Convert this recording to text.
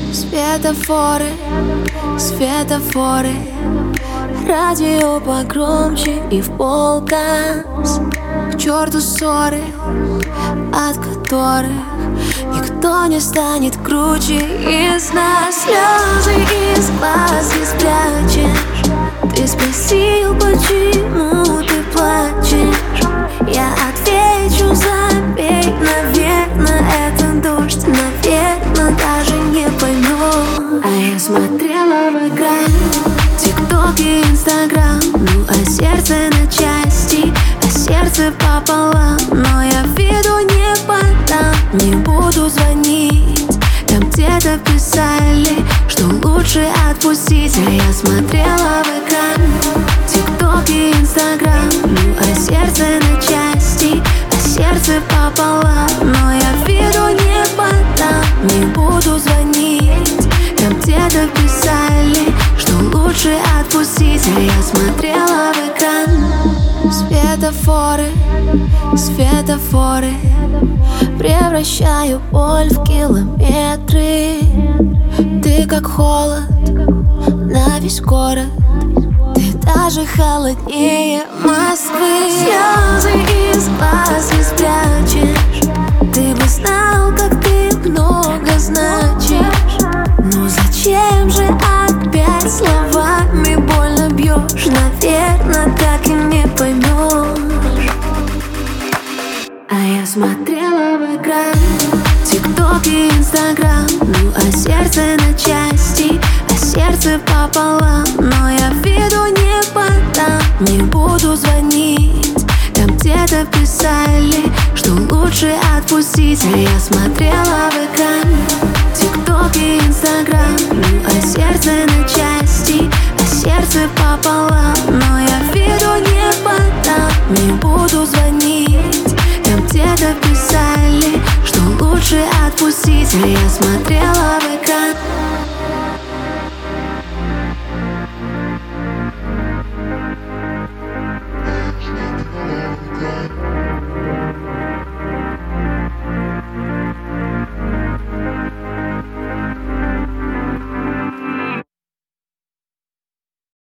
Светофоры, светофоры, радио погромче и в полгаз. К черту ссоры, от которых никто не станет круче из нас. Слезы из глаз не спрячешь. Ты спросил, почему ты плачешь. Я отвечу, забей, наверное, это дождь. Наверное, даже не пойму. А я смотрела в экран, ТикТок и Инстаграм. Ну а сердце на части, а сердце пополам. Но я виду не подам, не буду звонить. Там где-то писали, что лучше отпустить. А я смотрела в экран, ТикТок и Инстаграм. Ну а сердце на части, а сердце пополам. Но я виду не подам, не буду звонить. Там где-то писали, что лучше отпустить. А я смотрела в экран. Светофоры, светофоры, превращаю боль в километры. Ты как холод на весь город, ты даже холоднее Москвы. Слезы из глаз не спрячешь. Ты бы знал, как ты много значишь. Ну зачем же опять словами больно бьешь? Наверное, так и не поймешь. А я смотрела в экран, ТикТок и Инстаграм. Ну а сердце на части, а сердце пополам. Но я виду не подам, не буду звонить. Там где-то писали, что лучше отпустить. А я смотрела в экран, ТикТок и Инстаграм. Ну а сердце на части, а сердце пополам.